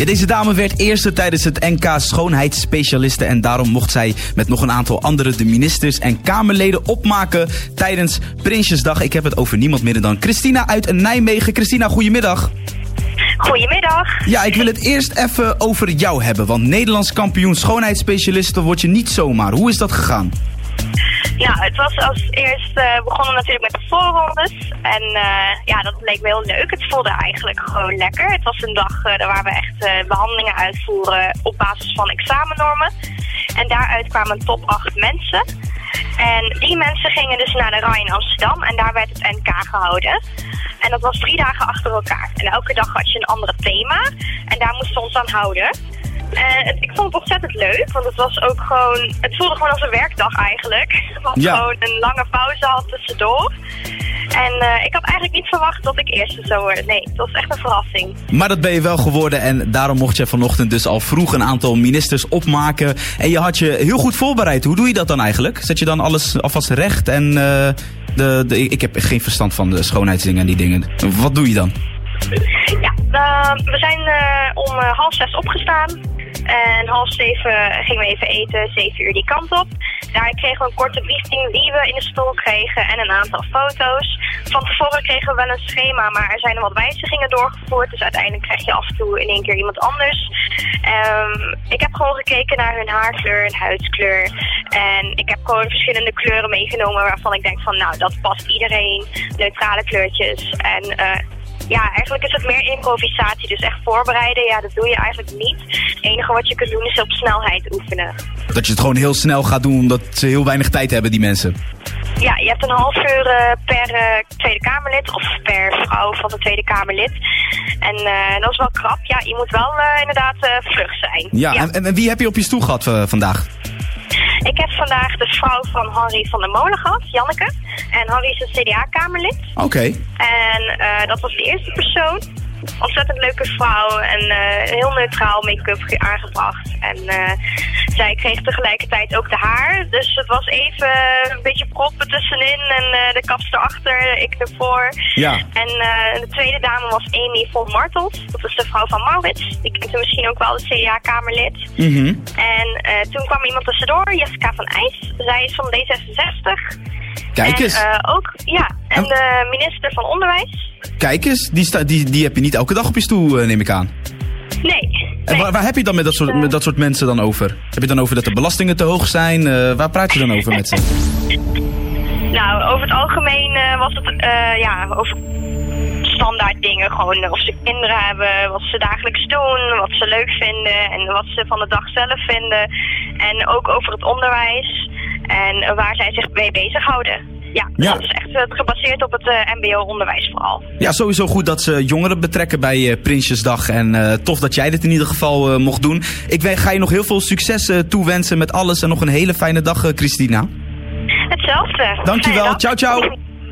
Ja, deze dame werd eerste tijdens het NK Schoonheidsspecialisten en daarom mocht zij met nog een aantal andere de ministers en Kamerleden opmaken tijdens Prinsjesdag. Ik heb het over niemand minder dan Christina uit Nijmegen. Christina, goedemiddag. Goedemiddag. Ja, ik wil het eerst even over jou hebben, want Nederlands kampioen schoonheidsspecialisten word je niet zomaar. Hoe is dat gegaan? Ja, het was als eerst begonnen natuurlijk met de voorrondes. En dat leek me heel leuk. Het voelde eigenlijk gewoon lekker. Het was een dag waar we echt behandelingen uitvoeren op basis van examennormen. En daaruit kwamen top 8 mensen. En die mensen gingen dus naar de RAI in Amsterdam en daar werd het NK gehouden. En dat was 3 dagen achter elkaar. En elke dag had je een andere thema en daar moesten we ons aan houden. Ik vond het ontzettend leuk, want het was ook gewoon, het voelde gewoon als een werkdag eigenlijk. Want gewoon een lange pauze had tussendoor. En ik had eigenlijk niet verwacht dat ik eerste zou worden. Nee, het was echt een verrassing. Maar dat ben je wel geworden en daarom mocht je vanochtend dus al vroeg een aantal ministers opmaken. En je had je heel goed voorbereid. Hoe doe je dat dan eigenlijk? Zet je dan alles alvast recht? En ik heb geen verstand van de schoonheidsdingen en die dingen. Wat doe je dan? Ja, we zijn om 5:30 opgestaan. En 6:30 gingen we even eten, 7 uur die kant op. Daar kregen we een korte briefing wie we in de stoel kregen en een aantal foto's. Van tevoren kregen we wel een schema, maar er zijn er wat wijzigingen doorgevoerd. Dus uiteindelijk krijg je af en toe in één keer iemand anders. Ik heb gewoon gekeken naar hun haarkleur en huidskleur. En ik heb gewoon verschillende kleuren meegenomen waarvan ik denk van nou, dat past iedereen. Neutrale kleurtjes en... eigenlijk is het meer improvisatie, dus echt voorbereiden, dat doe je eigenlijk niet. Het enige wat je kunt doen is op snelheid oefenen. Dat je het gewoon heel snel gaat doen, omdat ze heel weinig tijd hebben, die mensen? Ja, je hebt een half uur per Tweede Kamerlid, of per vrouw van de Tweede Kamerlid. En dat is wel krap. Ja, je moet wel inderdaad vlug zijn. Ja. En wie heb je op je stoel gehad vandaag? Ik heb vandaag de vrouw van Henri van der Molen gehad, Janneke. En Henri is een CDA-Kamerlid. Oké. En dat was de eerste persoon. Ontzettend leuke vrouw en heel neutraal make-up aangebracht. En zij kreeg tegelijkertijd ook de haar. Dus het was even een beetje proppen tussenin en de kapster erachter, ik ervoor. Ja. En de tweede dame was Amy von Martels. Dat is de vrouw van Maurits. Die kent u misschien ook wel, de CDA-Kamerlid. Mm-hmm. En toen kwam iemand tussendoor, Jessica van IJs. Zij is van D66. Kijk eens. En de minister van Onderwijs. Kijk eens, die heb je niet elke dag op je stoel, neem ik aan. Nee. En waar heb je dan met dat soort mensen dan over? Heb je dan over dat de belastingen te hoog zijn? Waar praat je dan over met ze? Nou, over het algemeen was het over standaard dingen. Gewoon of ze kinderen hebben, wat ze dagelijks doen, wat ze leuk vinden en wat ze van de dag zelf vinden. En ook over het onderwijs en waar zij zich mee bezighouden. Ja, dat is echt gebaseerd op het mbo-onderwijs vooral. Ja, sowieso goed dat ze jongeren betrekken bij Prinsjesdag. En tof dat jij dit in ieder geval mocht doen. Ik ga je nog heel veel succes toewensen met alles. En nog een hele fijne dag, Christina. Hetzelfde. Dankjewel. Ciao, ciao.